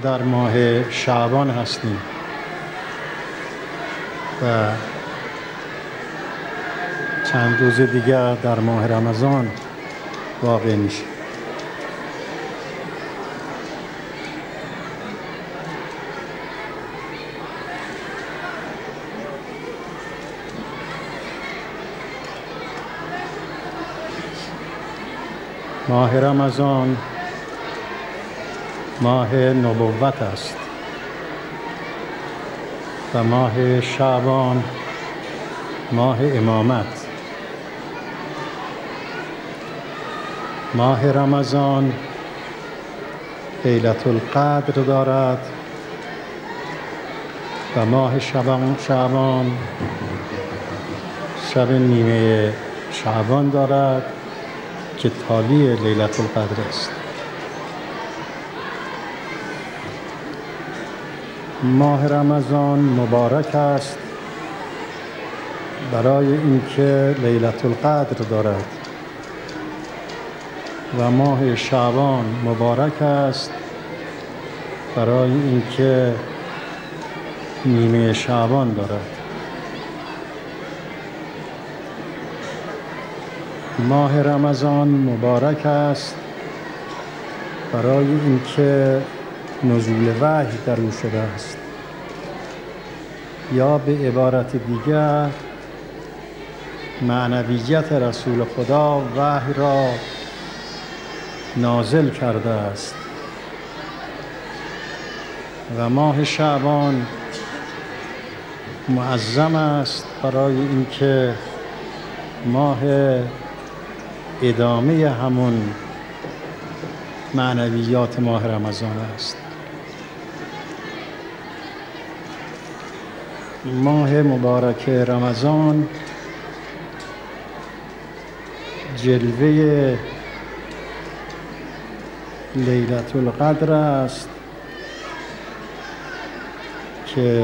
در ماه شعبان هستیم و چند روز دیگر در ماه رمضان واقع میشه. ماه رمضان ماه نبوت است و ماه شعبان ماه امامت. ماه رمضان لیلة القدر دارد و ماه شعبان شب نیمه شعبان دارد که تالی لیلة القدر است. ماه رمضان مبارک است برای اینکه لیلة القدر دارد و ماه شعبان مبارک است برای اینکه نیمه شعبان دارد. ماه رمضان مبارک است برای اینکه نزول وحی در او شده است، یا به عبارت دیگر معنویت رسول خدا وحی را نازل کرده است. و ماه شعبان معظم است برای اینکه ماه ادامه همون معنویات ماه رمضان است. ماه مبارک رمضان جلوه لیلة القدر است که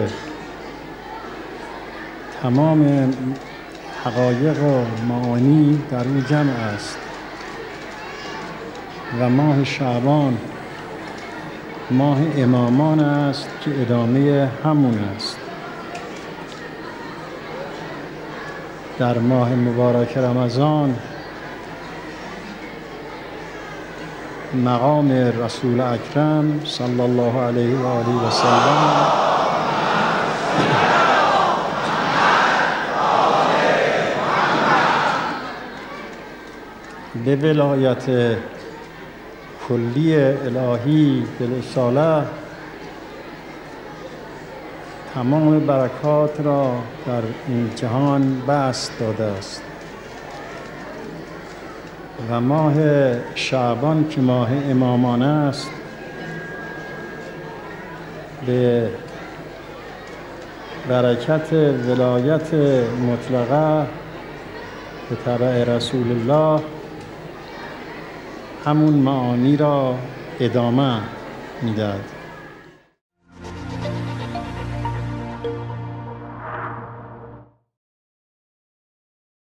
تمام حقایق و معانی در او جمع است. و ماه شعبان ماه امامان است که ادامه همون است. در ماه مبارک رمضان مقام رسول اکرم صلی الله علیه و آله و سلم به ولایت کلی الهی بالرساله تمام برکات را در این جهان بسط داده است. و ماه شعبان که ماه امامان است به برکت ولایت مطلقه به تبع رسول الله همون معانی را ادامه میدهد.